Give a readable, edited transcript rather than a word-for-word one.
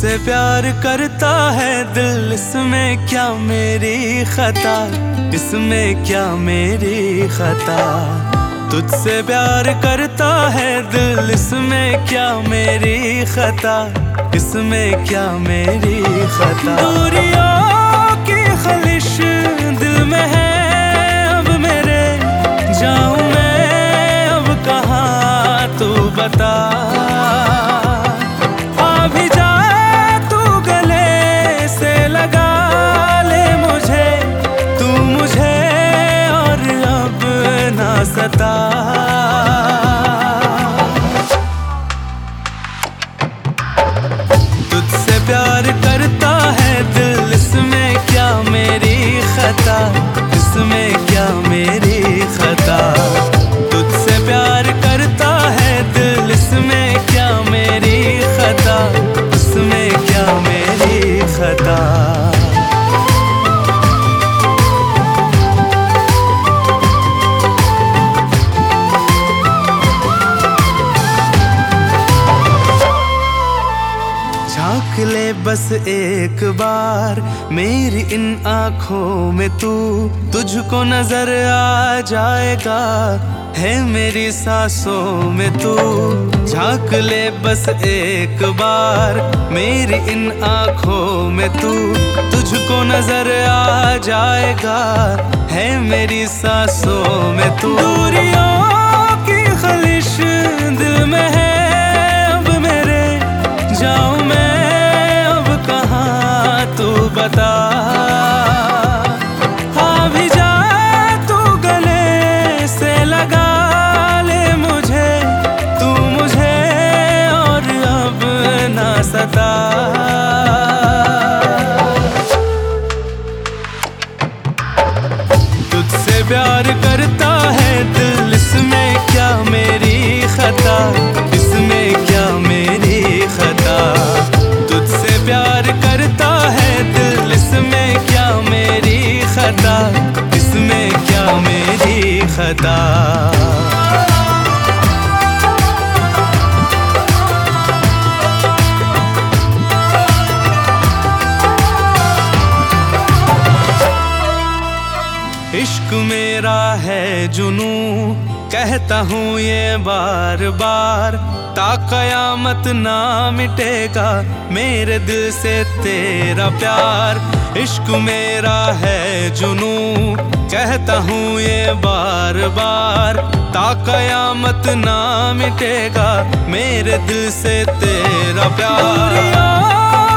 तुझसे प्यार करता है दिल, इसमें क्या मेरी खता, इसमें क्या मेरी खता। तुझसे प्यार करता है दिल, इसमें क्या मेरी खता, इसमें क्या मेरी खता। दूरियों की खलिश दिल में है अब मेरे, जाऊं मैं अब कहाँ तू बता। अभी जा तू गले से लगा ले मुझे, तू मुझे और अब ना सता। तुझसे प्यार करता है दिल, इसमें क्या मेरी खता, इसमें क्या मेरी खता। तुझसे प्यार करता है दिल, इसमें क्या मेरी खता, इसमें क्या मेरी खता। झांक ले बस एक बार मेरी इन आँखों में तू, तुझको नजर आ जाएगा है मेरी सांसों में तू। झांक ले बस एक बार मेरी इन आँखों में तू, तुझको नजर आ जाएगा है मेरी सांसों में तू। दूरियों की खलिश दिल में है अब मेरे, जाऊं मैं अब कहाँ तू बता। अभी जा तू गले से लगा ले मुझे, तू मुझे और अब ना सता। तुझसे प्यार करता है दिल, इसमें क्या मेरी खता, इसमें क्या मेरी खता। तुझसे प्यार करता है दिल, इसमें क्या मेरी खता, इसमें क्या मेरी खता। इश्क मेरा है जुनू, कहता हूँ ये बार बार, ता कयामत ना मिटेगा मेरे दिल से तेरा प्यार। इश्क मेरा है जुनू, कहता हूँ ये बार बार, ता कयामत ना मिटेगा मेरे दिल से तेरा प्यार।